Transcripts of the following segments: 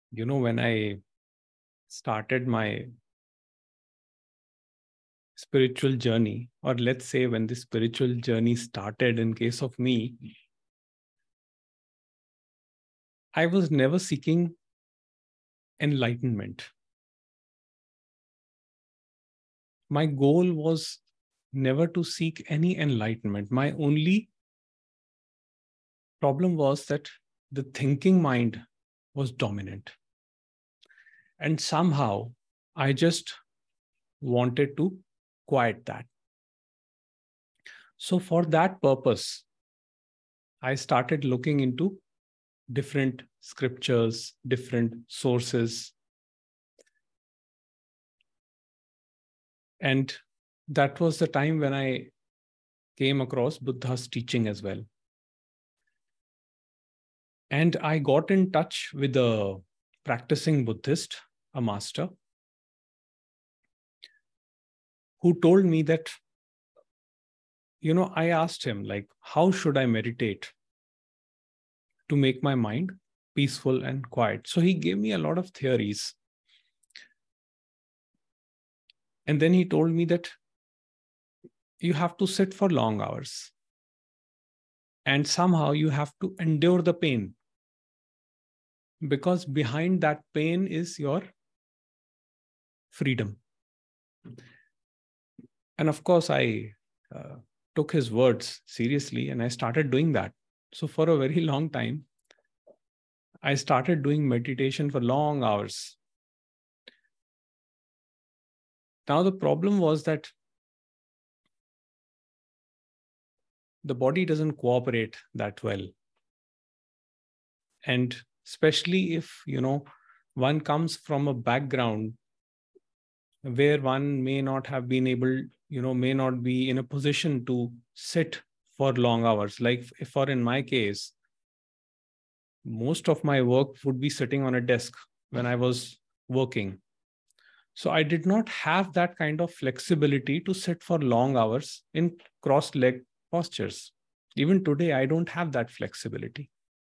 When I started my spiritual journey, or let's say when the spiritual journey started in case of me, I was never seeking enlightenment. My goal was never to seek any enlightenment. My only problem was that the thinking mind was dominant. And somehow I just wanted to quiet that. So, for that purpose, I started looking into different scriptures, different sources. And that was the time when I came across Buddha's teaching as well. And I got in touch with a practicing Buddhist, a master, who told me that, I asked him, like, how should I meditate to make my mind peaceful and quiet? So he gave me a lot of theories. And then he told me that you have to sit for long hours. And somehow you have to endure the pain, because behind that pain is your freedom. And of course, I took his words seriously and I started doing that. So for a very long time, I started doing meditation for long hours. Now, the problem was that the body doesn't cooperate that well. And especially if, one comes from a background where one may not have been able, may not be in a position to sit for long hours. Like if, or in my case, most of my work would be sitting on a desk when I was working. So I did not have that kind of flexibility to sit for long hours in cross leg postures. Even today, I don't have that flexibility.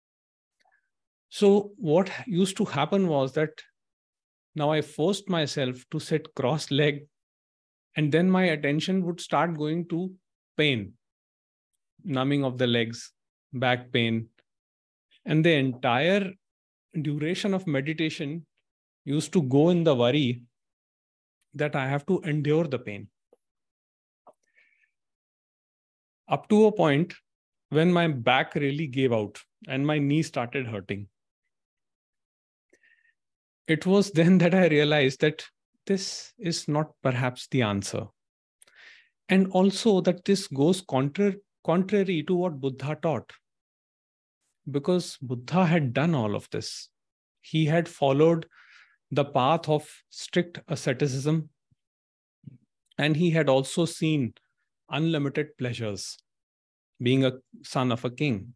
So what used to happen was that now I forced myself to sit cross leg, and then my attention would start going to pain, numbing of the legs, back pain. And the entire duration of meditation used to go in the worry that I have to endure the pain. Up to a point when my back really gave out and my knee started hurting. It was then that I realized that this is not perhaps the answer. And also that this goes contrary to what Buddha taught. Because Buddha had done all of this. He had followed the path of strict asceticism, and he had also seen unlimited pleasures, being a son of a king.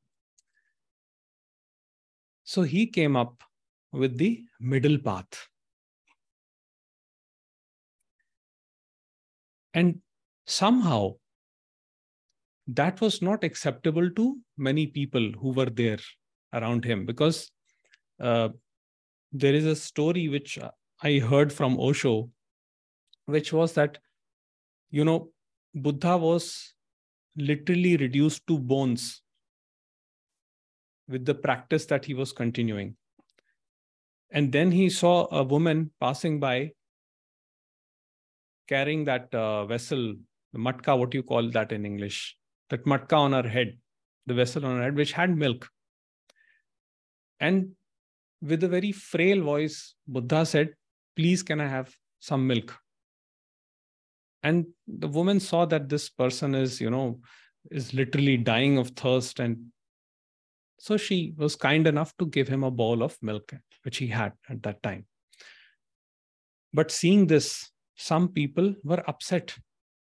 So he came up with the middle path. And somehow that was not acceptable to many people who were there around him, because there is a story which I heard from Osho, which was that, Buddha was literally reduced to bones with the practice that he was continuing. And then he saw a woman passing by carrying that vessel, the matka, what you call that in English, that matka on her head, the vessel on her head, which had milk. And with a very frail voice, Buddha said, "Please, can I have some milk?" And the woman saw that this person is literally dying of thirst. And so she was kind enough to give him a bowl of milk, which he had at that time. But seeing this, some people were upset,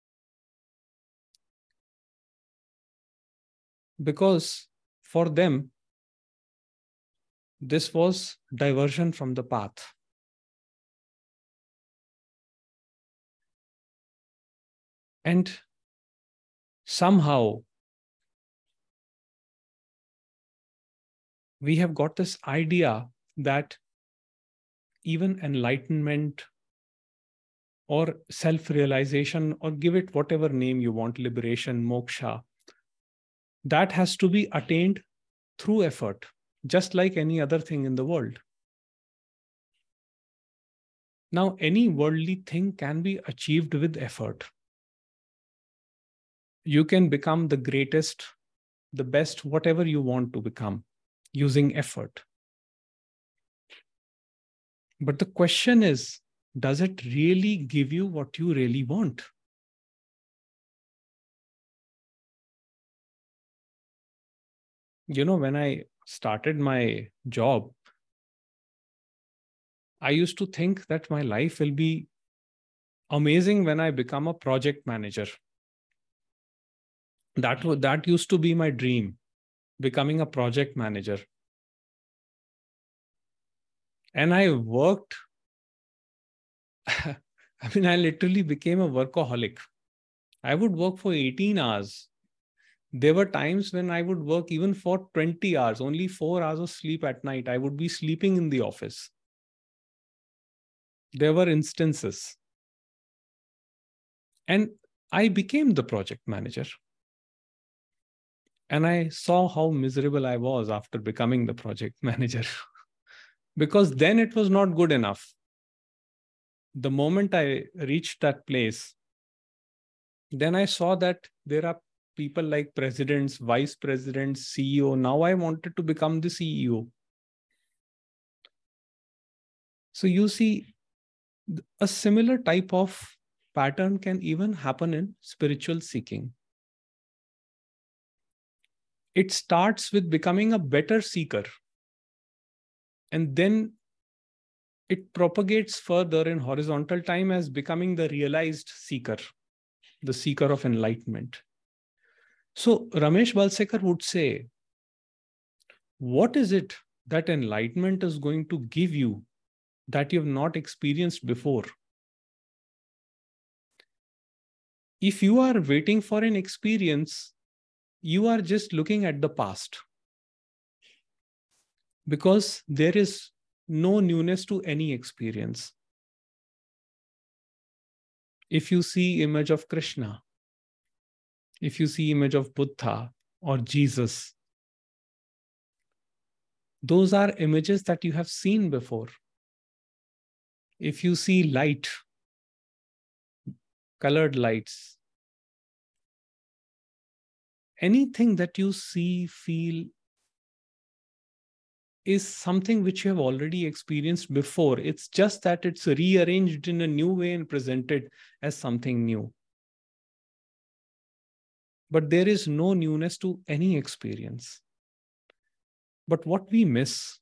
because for them, this was diversion from the path. And somehow we have got this idea that even enlightenment or self-realization, or give it whatever name you want, liberation, moksha, that has to be attained through effort, just like any other thing in the world. Now, any worldly thing can be achieved with effort. You can become the greatest, the best, whatever you want to become, using effort. But the question is, does it really give you what you really want? When I started my job, I used to think that my life will be amazing when I become a project manager. That used to be my dream, becoming a project manager. And I worked, I literally became a workaholic. I would work for 18 hours. There were times when I would work even for 20 hours, only 4 hours of sleep at night. I would be sleeping in the office. There were instances. And I became the project manager. And I saw how miserable I was after becoming the project manager. Because then it was not good enough. The moment I reached that place, then I saw that there are people like presidents, vice presidents, CEO. Now I wanted to become the CEO. So you see, a similar type of pattern can even happen in spiritual seeking. It starts with becoming a better seeker. And then it propagates further in horizontal time as becoming the realized seeker, the seeker of enlightenment. So Ramesh Balsekar would say, what is it that enlightenment is going to give you that you have not experienced before? If you are waiting for an experience, you are just looking at the past, because there is no newness to any experience. If you see image of Krishna, if you see image of Buddha or Jesus, those are images that you have seen before. If you see light, colored lights, anything that you see, feel, is something which you have already experienced before. It's just that it's rearranged in a new way and presented as something new. But there is no newness to any experience. But what we miss,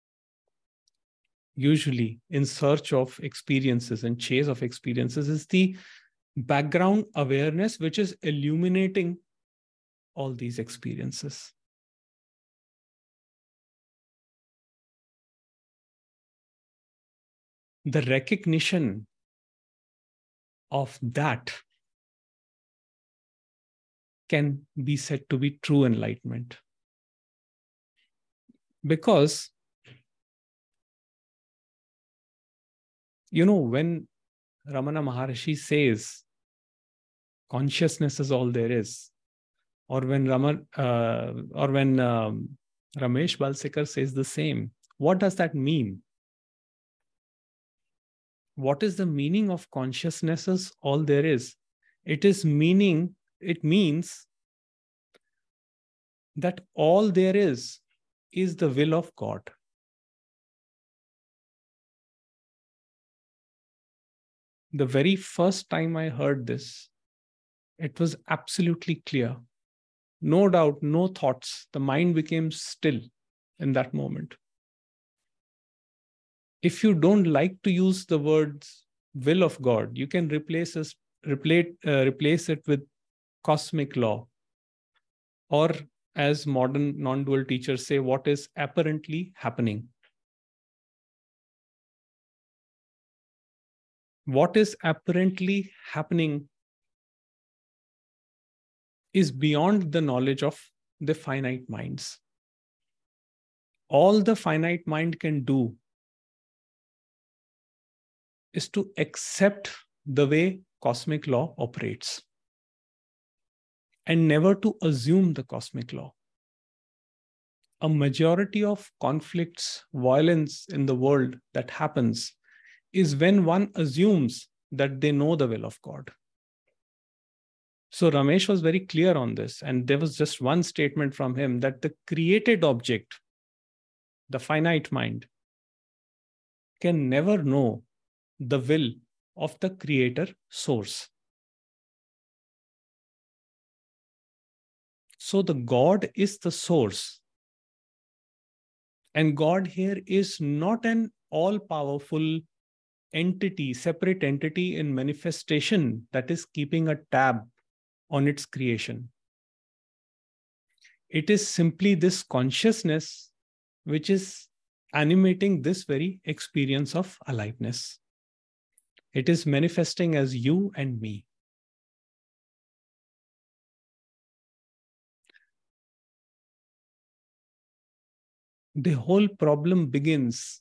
usually in search of experiences and chase of experiences, is the background awareness which is illuminating all these experiences. The recognition of that can be said to be true enlightenment. Because, when Ramana Maharshi says consciousness is all there is, or when Ramesh Balsekar says the same, what does that mean? What is the meaning of consciousness is all there is? It means that all there is the will of God. The very first time I heard this, it was absolutely clear. No doubt, no thoughts. The mind became still in that moment. If you don't like to use the words will of God, you can replace it with cosmic law. Or as modern non-dual teachers say, what is apparently happening. What is apparently happening is beyond the knowledge of the finite minds. All the finite mind can do is to accept the way cosmic law operates and never to assume the cosmic law. A majority of conflicts, violence in the world that happens is when one assumes that they know the will of God. So Ramesh was very clear on this, and there was just one statement from him that the created object, the finite mind, can never know the will of the creator source. So the God is the source. And God here is not an all-powerful entity, separate entity in manifestation that is keeping a tab on its creation. It is simply this consciousness which is animating this very experience of aliveness. It is manifesting as you and me. The whole problem begins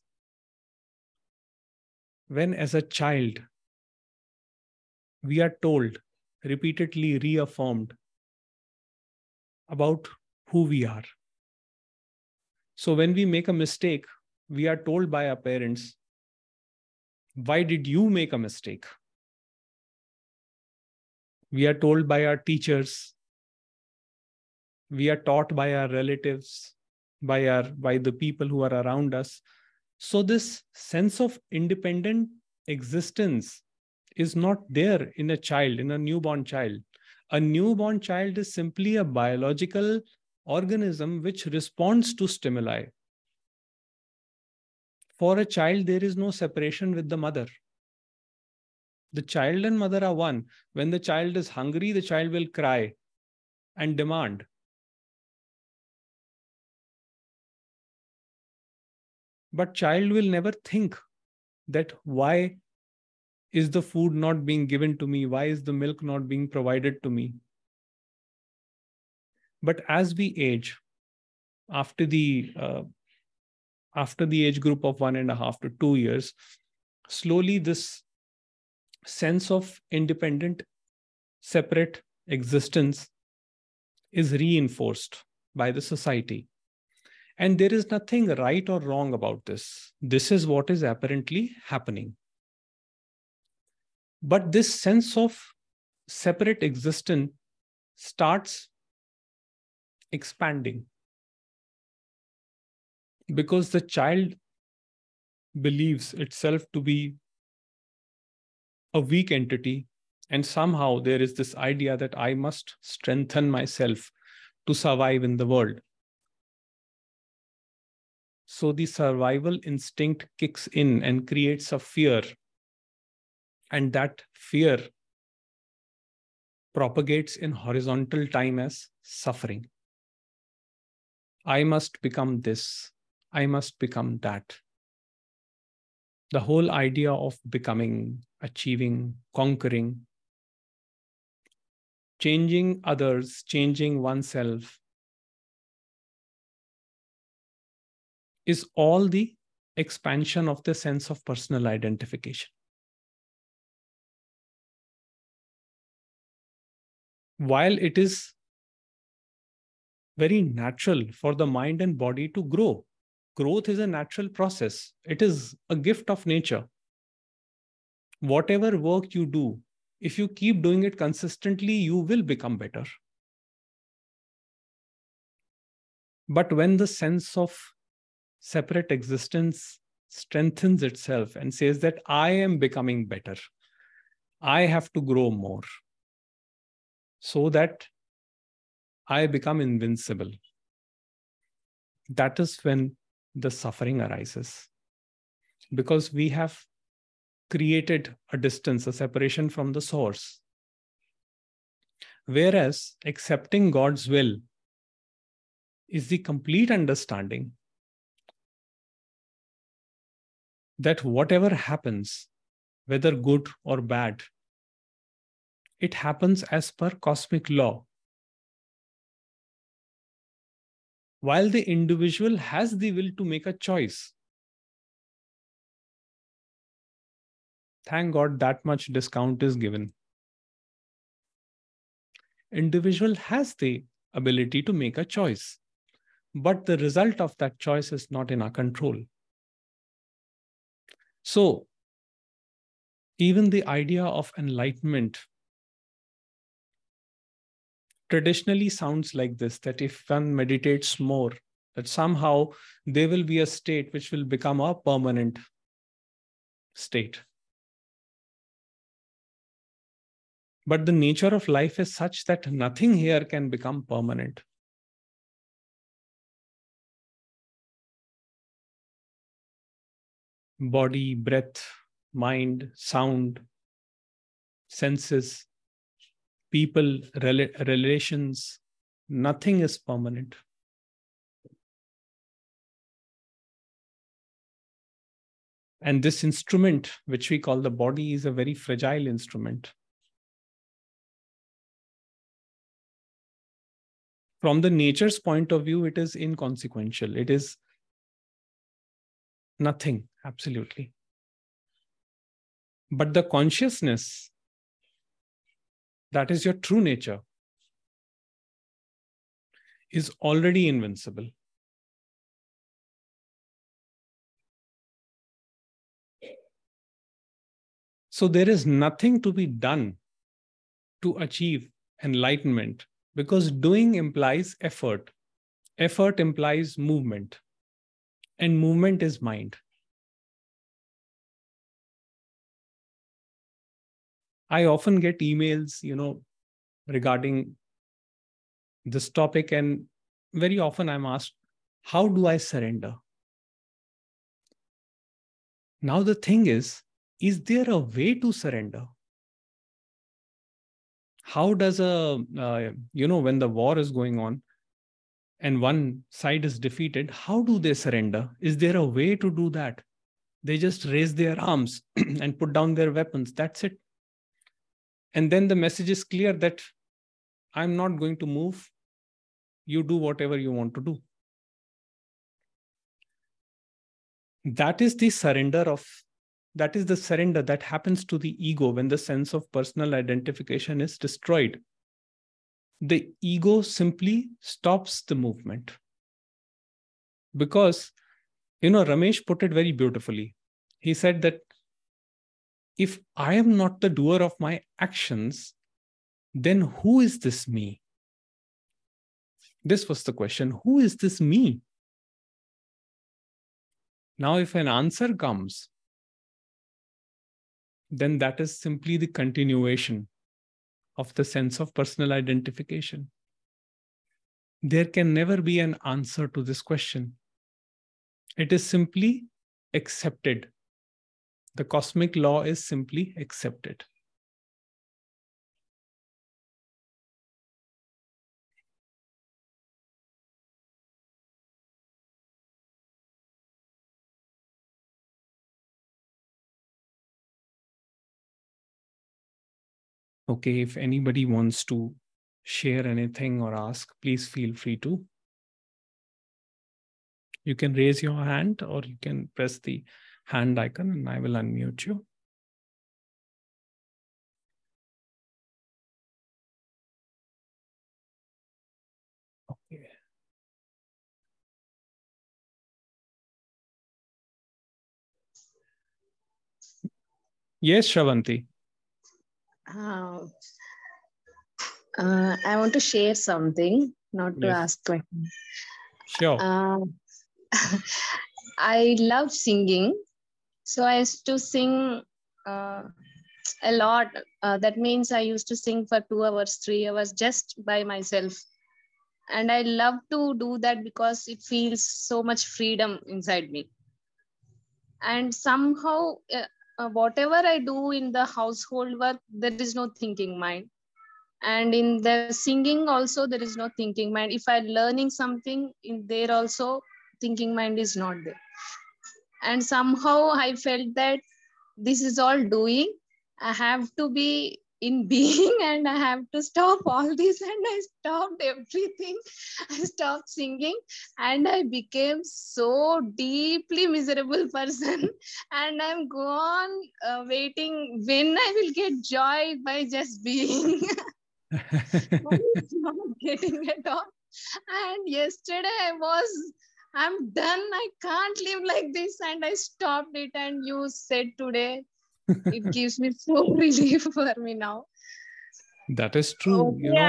when, as a child, we are told, repeatedly reaffirmed about who we are. So when we make a mistake, we are told by our parents, why did you make a mistake? We are told by our teachers. We are taught by our relatives, by the people who are around us. So this sense of independent existence is not there in a child, in a newborn child. A newborn child is simply a biological organism which responds to stimuli. For a child, there is no separation with the mother. The child and mother are one. When the child is hungry, the child will cry and demand. But child will never think that why is the food not being given to me? Why is the milk not being provided to me? But as we age, after the age group of 1.5 to 2 years, slowly this sense of independent, separate existence is reinforced by the society. And there is nothing right or wrong about this. This is what is apparently happening. But this sense of separate existence starts expanding because the child believes itself to be a weak entity. And somehow there is this idea that I must strengthen myself to survive in the world. So the survival instinct kicks in and creates a fear. And that fear propagates in horizontal time as suffering. I must become this. I must become that. The whole idea of becoming, achieving, conquering, changing others, changing oneself is all the expansion of the sense of personal identification. While it is very natural for the mind and body to grow, growth is a natural process. It is a gift of nature. Whatever work you do, if you keep doing it consistently, you will become better. But when the sense of separate existence strengthens itself and says that I am becoming better, I have to grow more so that I become invincible, that is when the suffering arises. Because we have created a distance, a separation from the source. Whereas accepting God's will is the complete understanding that whatever happens, whether good or bad, it happens as per cosmic law. While the individual has the will to make a choice. Thank God that much discount is given. Individual has the ability to make a choice, but the result of that choice is not in our control. So even the idea of enlightenment traditionally sounds like this, that if one meditates more, that somehow there will be a state which will become a permanent state. But the nature of life is such that nothing here can become permanent. Body, breath, mind, sound, senses, people, relations, nothing is permanent. And this instrument, which we call the body, is a very fragile instrument. From the nature's point of view, it is inconsequential. It is nothing, absolutely. But the consciousness, that is your true nature, is already invincible. So there is nothing to be done to achieve enlightenment, because doing implies effort. Effort implies movement, and movement is mind. I often get emails, regarding this topic, and very often I'm asked, how do I surrender? Now the thing is there a way to surrender? How does when the war is going on and one side is defeated, how do they surrender? Is there a way to do that? They just raise their arms and put down their weapons. That's it. And then the message is clear that I'm not going to move. You do whatever you want to do. That is the surrender that happens to the ego when the sense of personal identification is destroyed. The ego simply stops the movement. Because, Ramesh put it very beautifully. He said that if I am not the doer of my actions, then who is this me? This was the question. Who is this me? Now, if an answer comes, then that is simply the continuation of the sense of personal identification. There can never be an answer to this question. It is simply accepted. The cosmic law is simply accepted. Okay, if anybody wants to share anything or ask, please feel free to. You can raise your hand or you can press the hand icon and I will unmute you. Okay. Yes, Shravanti. I want to share something, not to ask questions. Sure. I love singing. So I used to sing a lot. That means I used to sing for 2 hours, 3 hours just by myself. And I love to do that because it feels so much freedom inside me. And somehow, whatever I do in the household work, there is no thinking mind. And in the singing also, there is no thinking mind. If I'm learning something in there also, thinking mind is not there. And somehow I felt that this is all doing. I have to be in being, and I have to stop all this. And I stopped everything. I stopped singing, and I became so deeply miserable person. And I'm gone waiting when I will get joy by just being. I was not getting it all. And yesterday I'm done. I can't live like this. And I stopped it. And you said today, it gives me so relief for me now. That is true. Okay,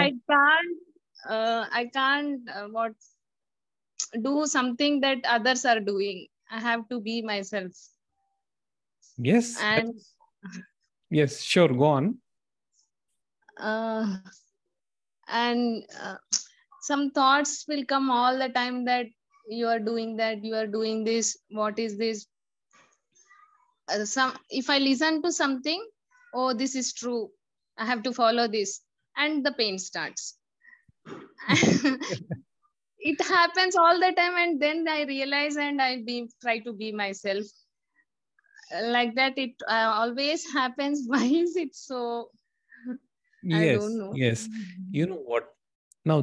I can't what do something that others are doing. I have to be myself. Yes. And Yes, sure. Go on. uh, and some thoughts will come all the time that you are doing that, you are doing this, what is this? Some if I listen to something, oh, this is true, I have to follow this, and the pain starts. It happens all the time, and then I realize and try to be myself. Like that it always happens. Why is it so? I don't Yes, know. yes. You know what? Now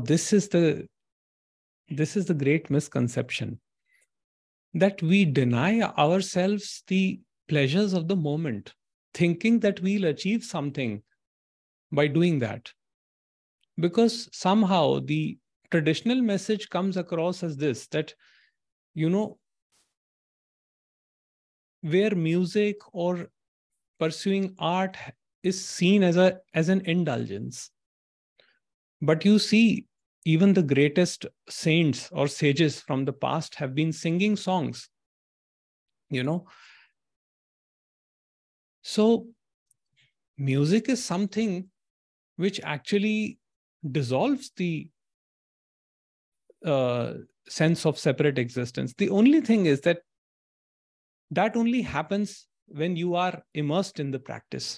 this is the great misconception that we deny ourselves the pleasures of the moment, thinking that we'll achieve something by doing that. Because somehow the traditional message comes across as this, that, you know, where music or pursuing art is seen as an indulgence. But you see, even the greatest saints or sages from the past have been singing songs, you know. So music is something which actually dissolves the uh, sense of separate existence. The only thing is that that only happens when you are immersed in the practice.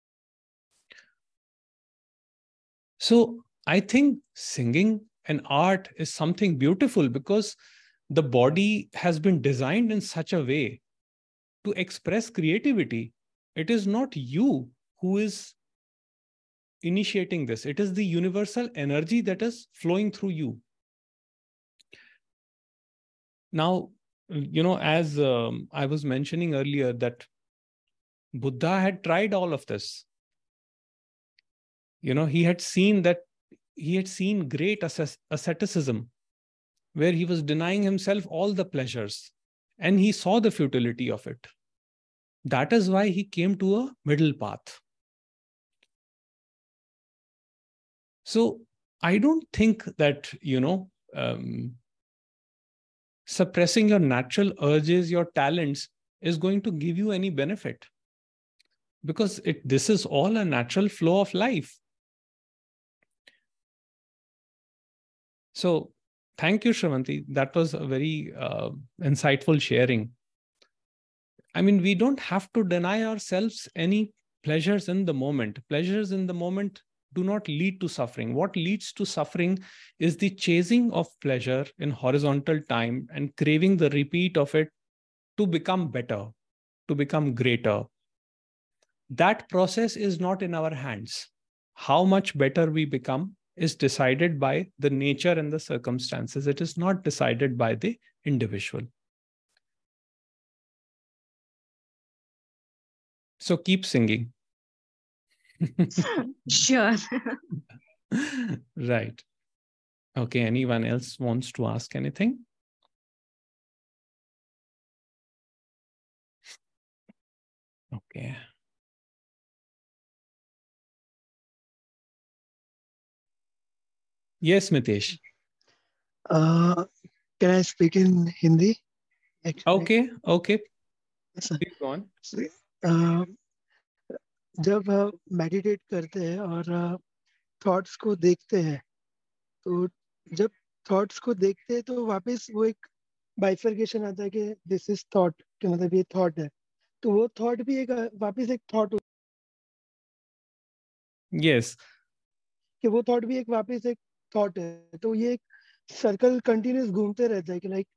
So I think singing and art is something beautiful because the body has been designed in such a way to express creativity. It is not you who is initiating this, it is the universal energy that is flowing through you. Now, as I was mentioning earlier, that Buddha had tried all of this. He had seen great asceticism where he was denying himself all the pleasures, and he saw the futility of it. That is why he came to a middle path. So I don't think that, suppressing your natural urges, your talents, is going to give you any benefit, because this is all a natural flow of life. So thank you, Shravanti. That was a very insightful sharing. I mean, we don't have to deny ourselves any pleasures in the moment. Pleasures in the moment do not lead to suffering. What leads to suffering is the chasing of pleasure in horizontal time and craving the repeat of it to become better, to become greater. That process is not in our hands. How much better we become is decided by the nature and the circumstances. It is not decided by the individual. So keep singing. Sure. Right. Okay. Anyone else wants to ask anything? Okay. Yes, Mitesh. Can I speak in Hindi? Actually, Okay. Okay. yes, sir. Please go on. अ, जब meditate करते हैं और thoughts को देखते हैं, तो जब thoughts को देखते हैं तो वापस वो एक बाइफर्केशन आता है कि दिस इज थॉट, कि मतलब ये थॉट है, तो वो थॉट भी एक वापस एक थॉट, Yes. कि वो थॉट भी एक वापस एक थॉट है, तो ये एक सर्कल कंटिन्यूस घूमते रहता है कि लाइक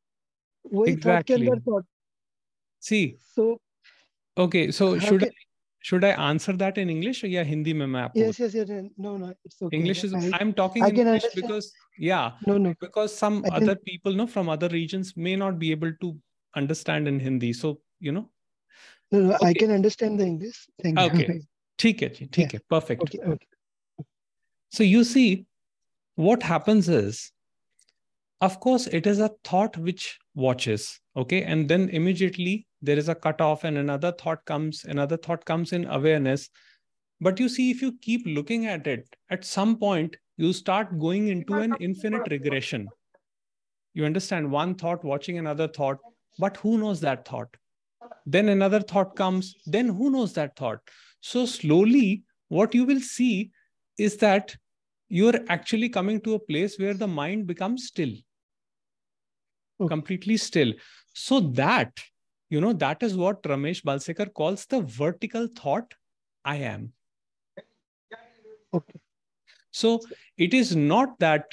वही थॉट के Exactly. अंदर thought. See, so okay. So how should I can should I answer that in English or yeah, Hindi mein main aapko Yes, no, it's okay. English is, I'm talking I in can English understand. because, yeah, No. because some I other can, people, no, from other regions may not be able to understand in Hindi. So, you know. no, I Okay. can understand the English. Thank you. Okay. ठीक है जी, ठीक है, perfect. Okay. So you see, what happens is, of course, it is a thought which watches, okay, and then immediately there is a cutoff, and another thought comes in awareness. But you see, if you keep looking at it, at some point you start going into an infinite regression. You understand, one thought watching another thought, but who knows that thought? Then another thought comes, then who knows that thought? So slowly, what you will see is that you're actually coming to a place where the mind becomes still, completely still. So that, you know, that is what Ramesh Balsekar calls the vertical thought, I am. Okay. So it is not that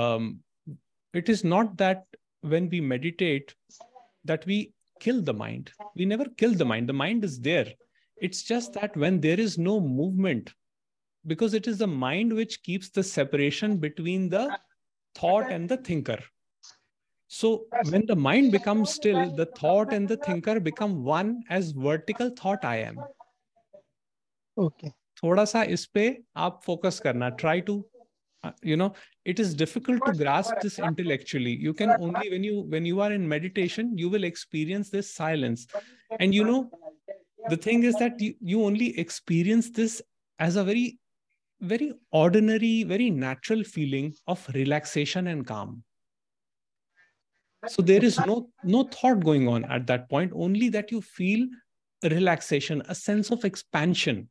when we meditate that we kill the mind. We never kill the mind. The mind is there. It's just that when there is no movement, because it is the mind which keeps the separation between the thought and the thinker. So when the mind becomes still, the thought and the thinker become one as vertical thought I am. Okay. थोड़ा सा इस पे आप focus करना. Try to, you know, it is difficult to grasp this intellectually. You can only, when you are in meditation, you will experience this silence. And you know, the thing is that you only experience this as a very, very ordinary, very natural feeling of relaxation and calm. So there is no thought going on at that point, only that you feel relaxation, a sense of expansion.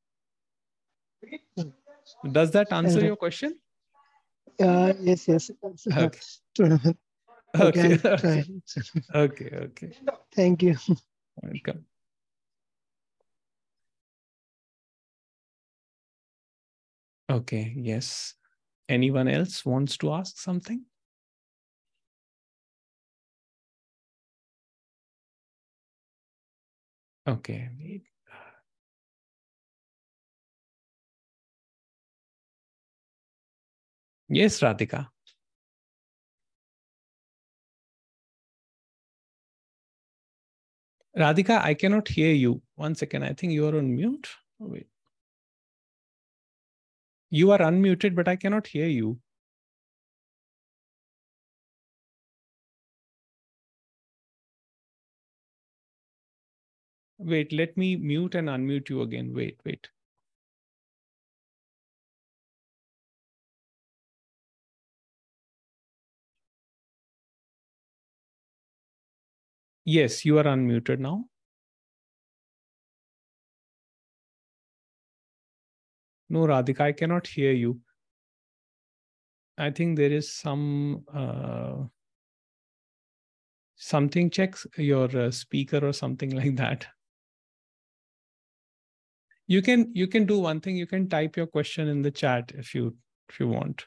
Does that answer your question? Yes. Okay. Okay. Okay. Okay. Thank you. Welcome. Okay. Yes. Anyone else wants to ask something? Okay. Yes, Radhika. Radhika, I cannot hear you. One second. I think you are on mute. Oh, wait. You are unmuted, but I cannot hear you. Wait, let me mute and unmute you again. Wait. Yes, you are unmuted now. No, Radhika, I cannot hear you. I think there is something checks your speaker or something like that. You can do one thing. You can type your question in the chat if you want.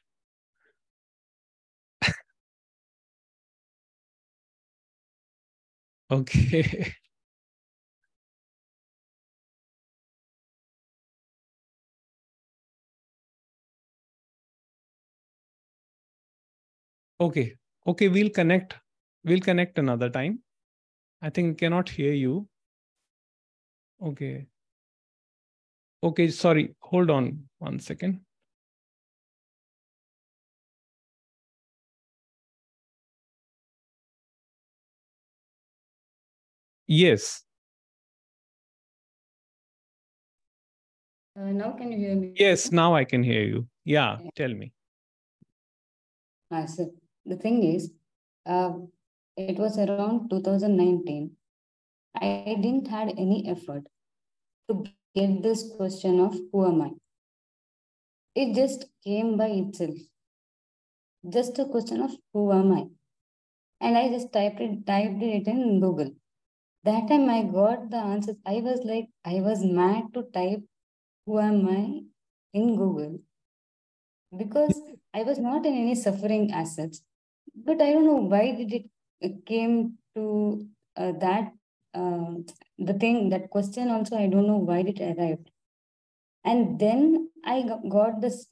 Okay. Okay. We'll connect another time. I think I cannot hear you. Okay. Sorry. Hold on 1 second. Yes. Now can you hear me? Yes, now I can hear you. Yeah, tell me. So the thing is, it was around 2019. I didn't had any effort to get this question of who am I. It just came by itself. Just a question of who am I. And I just typed it in Google. That time I got the answers. I was mad to type who am I in Google because I was not in any suffering as such. But I don't know why did it came to that that question also, I don't know why it arrived. And then I got this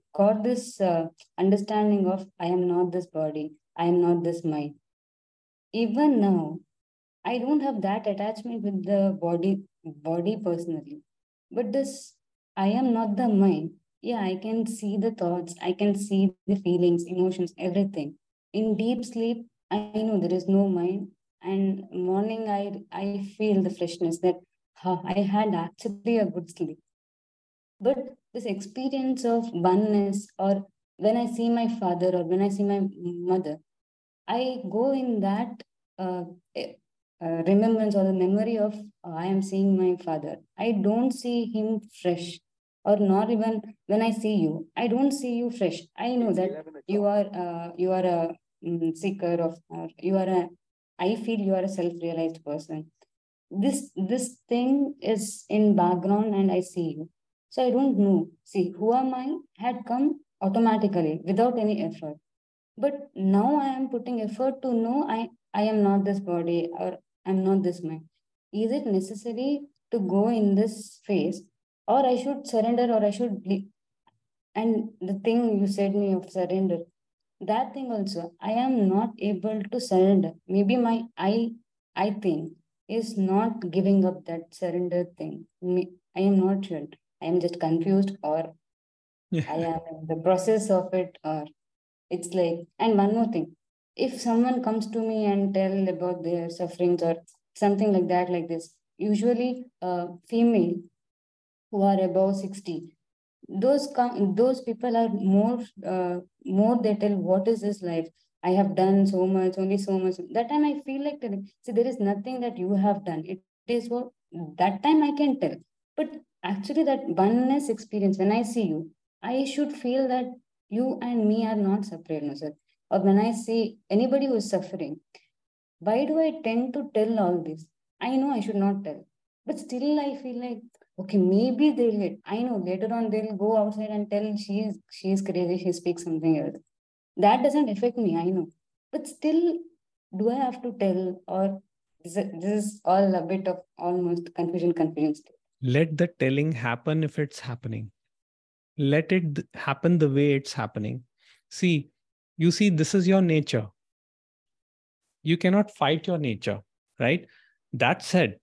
understanding of I am not this body, I am not this mind. Even now, I don't have that attachment with the body personally. But this I am not the mind. Yeah, I can see the thoughts, I can see the feelings, emotions, everything. In deep sleep, I know there is no mind. And morning I feel the freshness that I had actually a good sleep. But this experience of oneness, or when I see my father or when I see my mother, I go in that uh, remembrance or the memory of I am seeing my father. I don't see him fresh, or not even when I see you. I don't see you fresh. I know that you are a seeker of, or you are a. I feel you are a self-realized person. This thing is in background, and I see you. So I don't know. See, who am I had come automatically without any effort. But now I am putting effort to know I am not this body, or I'm not this mind. Is it necessary to go in this phase, or I should surrender, or I should leave? And the thing you said me of surrender, that thing also, I am not able to surrender. Maybe my I think is not giving up that surrender thing. I am not sure. I am just confused, or I am in the process of it, or it's like, and one more thing, if someone comes to me and tell about their sufferings or something like that, like this, usually female who are above 60, those people are more they tell what is this life. I have done so much, only so much. That time I feel like telling, see, there is nothing that you have done. It is what that time I can tell. But actually, that oneness experience, when I see you, I should feel that you and me are not separate, no, sir. Or when I see anybody who is suffering, why do I tend to tell all this? I know I should not tell, but still I feel like, okay, maybe they'll get. I know later on they'll go outside and tell she's crazy, she speaks something else. That doesn't affect me, I know. But still, do I have to tell, or this is all a bit of almost confusion state? Let the telling happen if it's happening. Let it happen the way it's happening. See, you see, this is your nature. You cannot fight your nature, right? That said,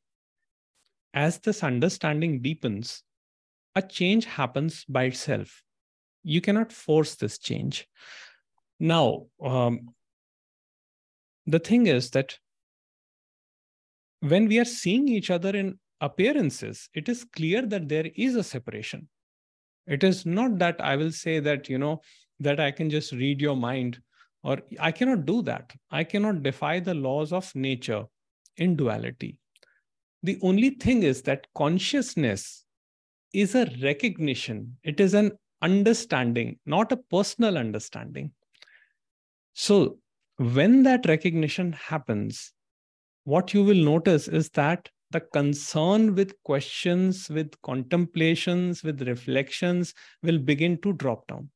as this understanding deepens, a change happens by itself. You cannot force this change. Now, the thing is that when we are seeing each other in appearances, it is clear that there is a separation. It is not that I will say that, that I can just read your mind, or I cannot do that. I cannot defy the laws of nature in duality. The only thing is that consciousness is a recognition. It is an understanding, not a personal understanding. So when that recognition happens, what you will notice is that the concern with questions, with contemplations, with reflections will begin to drop down.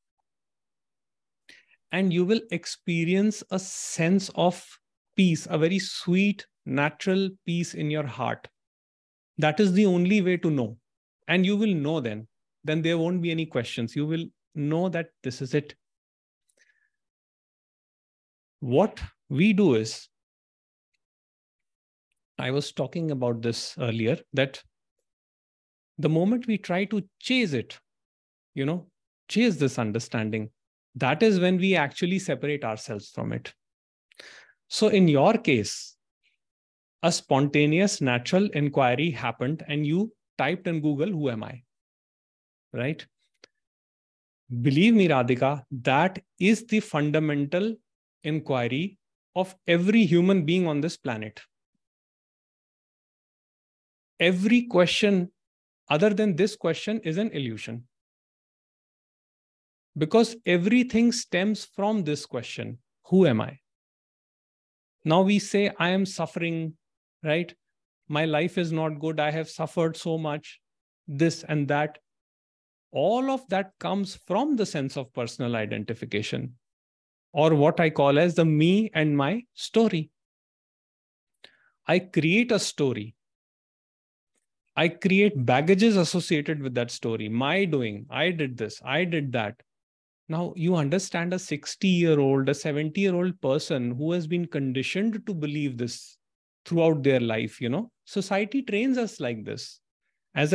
And you will experience a sense of peace, a very sweet, natural peace in your heart. That is the only way to know. And you will know then there won't be any questions. You will know that this is it. What we do is, I was talking about this earlier, that the moment we try to chase it, chase this understanding, that is when we actually separate ourselves from it. So in your case, a spontaneous, natural inquiry happened and you typed in Google, who am I? Right? Believe me, Radhika, that is the fundamental inquiry of every human being on this planet. Every question other than this question is an illusion. Because everything stems from this question, who am I? Now we say, I am suffering, right? My life is not good. I have suffered so much, this and that. All of that comes from the sense of personal identification, or what I call as the me and my story. I create a story. I create baggages associated with that story. My doing, I did this, I did that. Now you understand a 60-year-old, a 70-year-old person who has been conditioned to believe this throughout their life, society trains us like this. As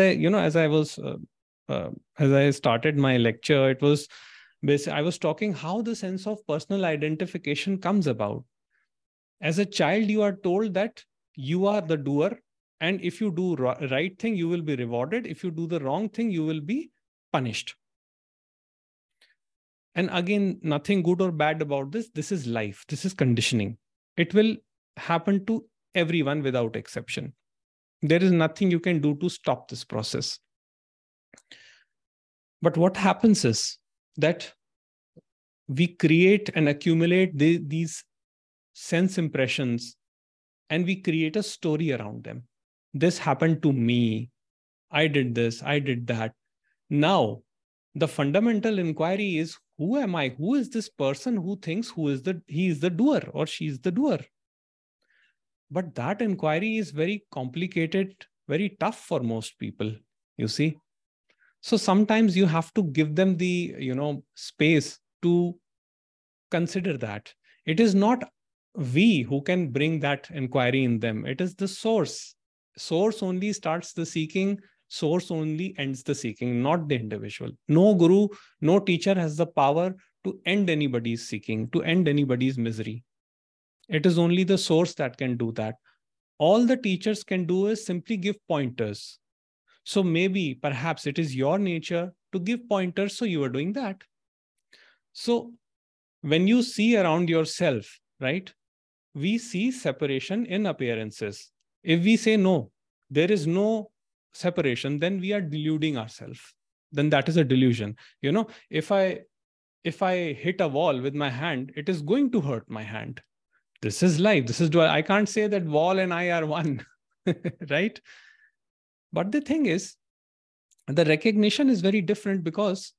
I started my lecture, it was basically, I was talking how the sense of personal identification comes about. As a child, you are told that you are the doer, and if you do right thing, you will be rewarded. If you do the wrong thing, you will be punished. And again, nothing good or bad about this. This is life. This is conditioning. It will happen to everyone without exception. There is nothing you can do to stop this process. But what happens is that we create and accumulate these sense impressions, and we create a story around them. This happened to me. I did this. I did that. Now, the fundamental inquiry is, who am I? Who is this person who thinks he is the doer or she is the doer? But that inquiry is very complicated, very tough for most people, you see. So sometimes you have to give them the, space to consider that. It is not we who can bring that inquiry in them. It is the source. Source only starts the seeking. Source only ends the seeking, not the individual. No guru, no teacher has the power to end anybody's seeking, to end anybody's misery. It is only the source that can do that. All the teachers can do is simply give pointers. So maybe, perhaps it is your nature to give pointers, so you are doing that. So when you see around yourself, right, we see separation in appearances. If we say no, there is no separation, then we are deluding ourselves. Then that is a delusion. If I hit a wall with my hand, it is going to hurt my hand. This is life. This is dual. I can't say that wall and I are one, right? But the thing is, the recognition is very different, because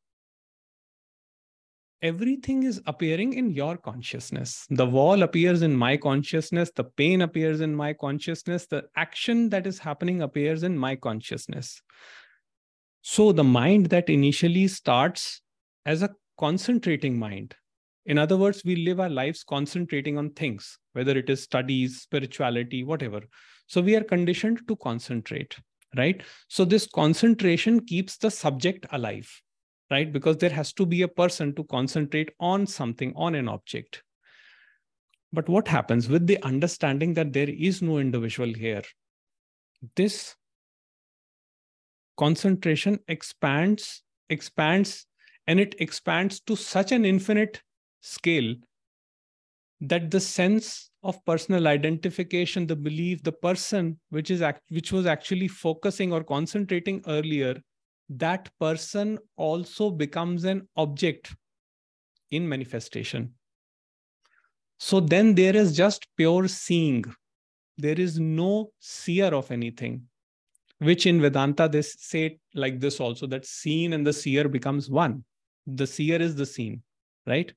everything is appearing in your consciousness. The wall appears in my consciousness. The pain appears in my consciousness. The action that is happening appears in my consciousness. So the mind that initially starts as a concentrating mind. In other words, we live our lives concentrating on things, whether it is studies, spirituality, whatever. So we are conditioned to concentrate, right? So this concentration keeps the subject alive, right? Because there has to be a person to concentrate on something, on an object. But what happens with the understanding that there is no individual here? This concentration expands, and it expands to such an infinite scale that the sense of personal identification, the belief, the person which was actually focusing or concentrating earlier, that person also becomes an object in manifestation. So then there is just pure seeing. There is no seer of anything, which in Vedanta they say it like this also, that seen and the seer becomes one. The seer is the seen, right?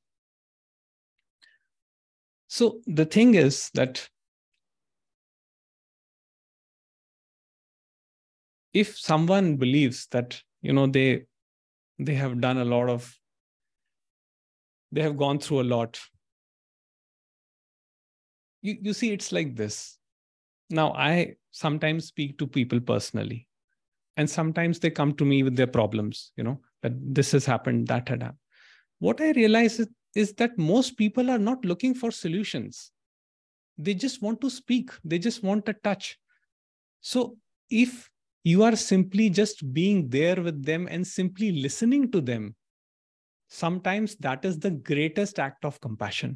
So the thing is that if someone believes that, they have done a lot of, they have gone through a lot. You see, it's like this. Now, I sometimes speak to people personally, and sometimes they come to me with their problems, that this has happened, that had happened. What I realize is that most people are not looking for solutions. They just want to speak. They just want a touch. So if you are simply just being there with them and simply listening to them, sometimes that is the greatest act of compassion.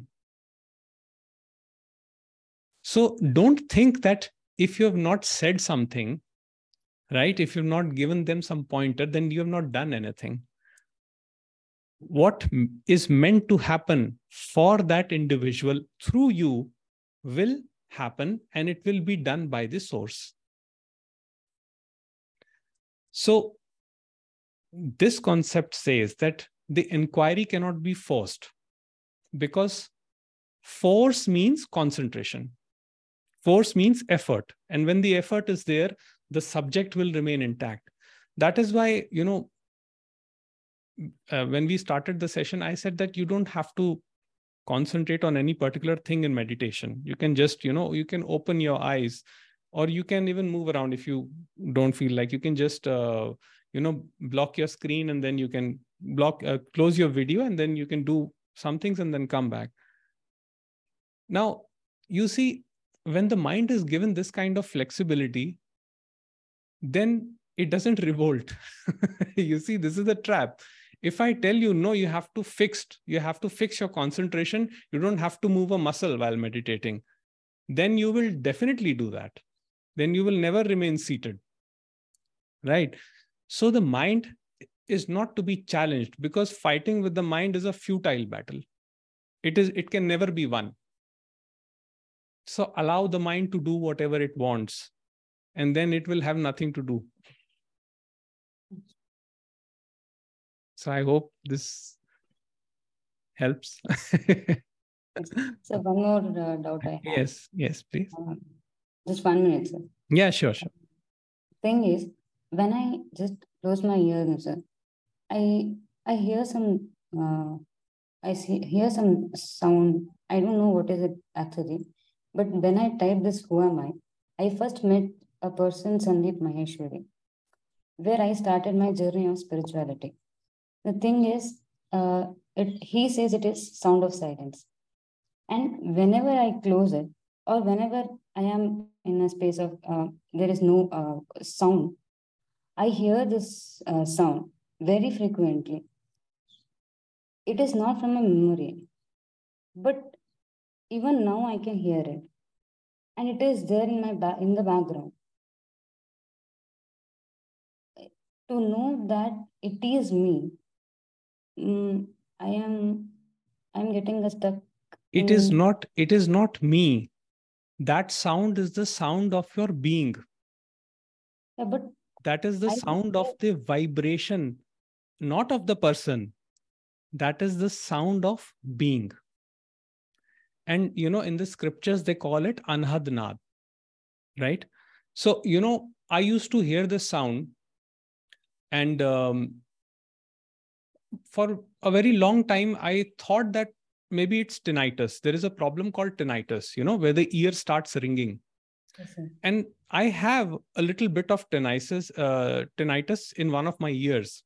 So don't think that if you have not said something, right, if you've not given them some pointer, then you have not done anything. What is meant to happen for that individual through you will happen, and it will be done by the source. So this concept says that the inquiry cannot be forced, because force means concentration. Force means effort. And when the effort is there, the subject will remain intact. That is why, when we started the session, I said that you don't have to concentrate on any particular thing in meditation. You can just, you can open your eyes, or you can even move around if you don't feel like. You can just, block your screen, and then you can close your video, and then you can do some things and then come back. Now, you see, when the mind is given this kind of flexibility, then it doesn't revolt. You see, this is a trap. If I tell you, no, you have to fix your concentration, you don't have to move a muscle while meditating, then you will definitely do that. Then you will never remain seated, right? So the mind is not to be challenged, because fighting with the mind is a futile battle. It can never be won. So allow the mind to do whatever it wants, and then it will have nothing to do. So I hope this helps. So one more doubt I have. Yes, please. Just 1 minute, sir. Yeah, sure. Thing is, when I just close my ears, sir, I hear some hear some sound. I don't know what is it actually, but when I type this, who am I first met a person, Sandeep Maheshwari, where I started my journey of spirituality. The thing is, he says it is sound of silence. And whenever I close it, or whenever I am in a space of, there is no sound, I hear this sound very frequently. It is not from a memory, but even now I can hear it. And it is there in in the background. To know that it is me, I'm getting stuck. It is not me. That sound is the sound of your being. Yeah, but that is the sound of the vibration, not of the person. That is the sound of being. And, in the scriptures, they call it Anhadnad, right? So, I used to hear this sound, and for a very long time, I thought that maybe it's tinnitus. There is a problem called tinnitus, where the ear starts ringing. Yes, sir. And I have a little bit of tinnitus in one of my ears.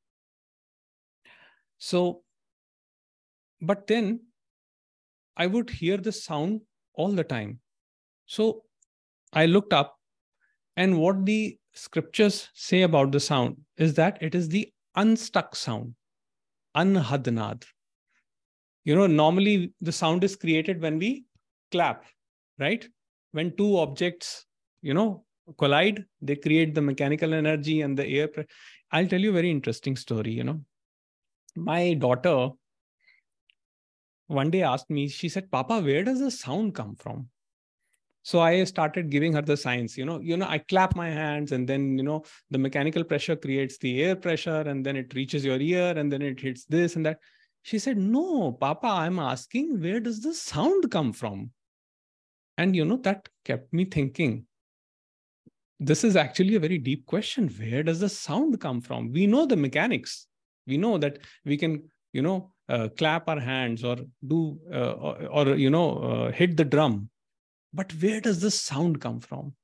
So, but then I would hear the sound all the time. So I looked up, and what the scriptures say about the sound is that it is the unstuck sound, Anhadnad. Normally the sound is created when we clap, right? When two objects, collide, they create the mechanical energy and the air. I'll tell you a very interesting story. My daughter one day asked me, she said, Papa, where does the sound come from? So I started giving her the science, I clap my hands, and then, the mechanical pressure creates the air pressure, and then it reaches your ear, and then it hits this and that. She said, no, Papa, I'm asking, where does the sound come from? And, that kept me thinking, this is actually a very deep question. Where does the sound come from? We know the mechanics. We know that we can, clap our hands or do, hit the drum. But where does the sound come from?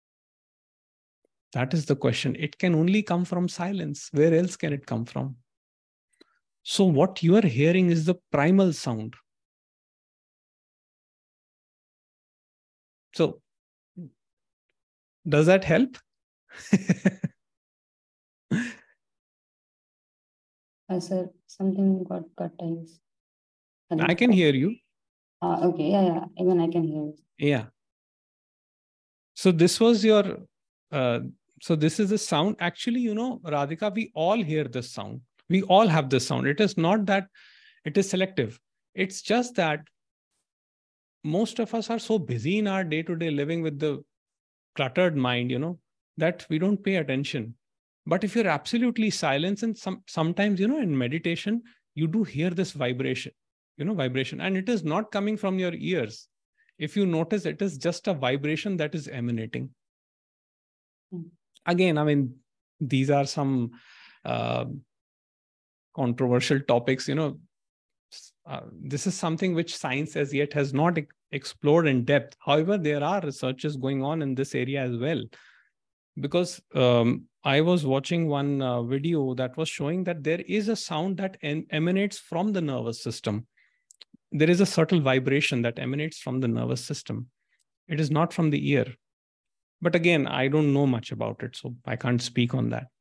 That is the question. It can only come from silence. Where else can it come from? So what you are hearing is the primal sound. So, does that help? Sir, something got cut. I can hear you. Okay, yeah, even I can hear you. Yeah. So this was your, so this is the sound. Actually, Radhika, we all hear this sound. We all have this sound. It is not that it is selective. It's just that most of us are so busy in our day-to-day living with the cluttered mind, that we don't pay attention. But if you're absolutely silent, and sometimes, in meditation, you do hear this vibration, and it is not coming from your ears. if you notice, it is just a vibration that is emanating. Mm. Again, I mean, these are some controversial topics, this is something which science as yet has not explored in depth. However, there are researches going on in this area as well. Because I was watching one video that was showing that there is a sound that emanates from the nervous system. There is a subtle vibration that emanates from the nervous system. It is not from the ear. But again, I don't know much about it, so I can't speak on that.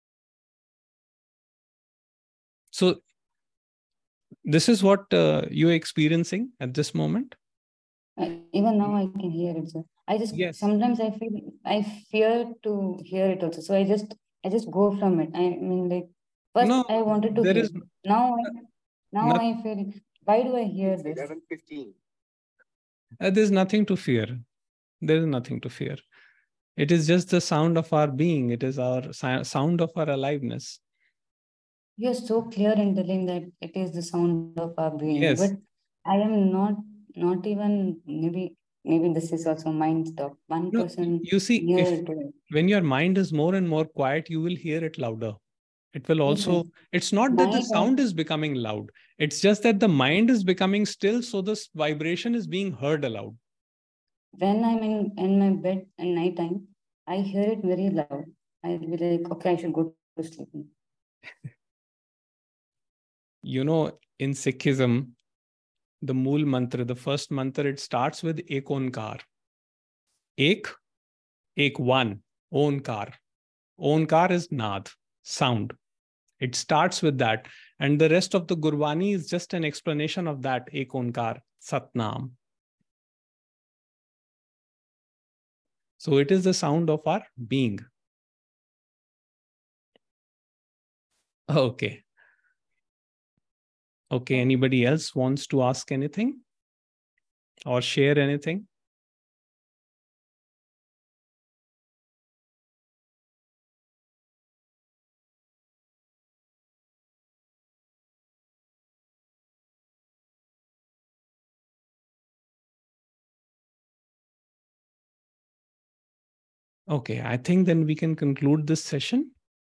So this is what you're experiencing at this moment? Even now I can hear it, sir. Sometimes I fear to hear it also. So I just go from it. I mean, like, first I wanted to hear. Now I feel, why do I hear this? 11:15. There's nothing to fear. There is nothing to fear. It is just the sound of our being. It is our sound of our aliveness. You're so clear in telling that it is the sound of our being. Yes. But I am not even, maybe this is also mind stuff. One person. You see, when your mind is more and more quiet, you will hear it louder. It will also, it's not that the sound is becoming loud. It's just that the mind is becoming still, so this vibration is being heard aloud. When I'm in my bed at night time, I hear it very loud. I'll be like, okay, I should go to sleep. In Sikhism, the Mool Mantra, the first mantra, it starts with Ek Onkar. Ek one, Onkar. Onkar is Naad, sound. It starts with that. And the rest of the Gurbani is just an explanation of that, Ek Onkar, Satnam. So it is the sound of our being. Okay. Okay, anybody else wants to ask anything or share anything? Okay, I think then we can conclude this session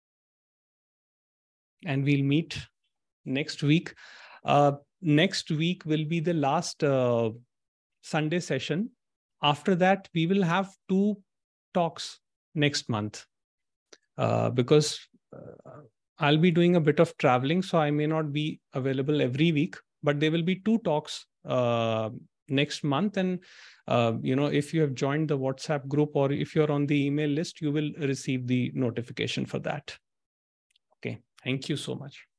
and we'll meet next week. Next week will be the last Sunday session. After that, we will have 2 talks next month because I'll be doing a bit of traveling, so I may not be available every week, but there will be 2 talks next month. And, if you have joined the WhatsApp group or if you're on the email list, you will receive the notification for that. Okay. Thank you so much.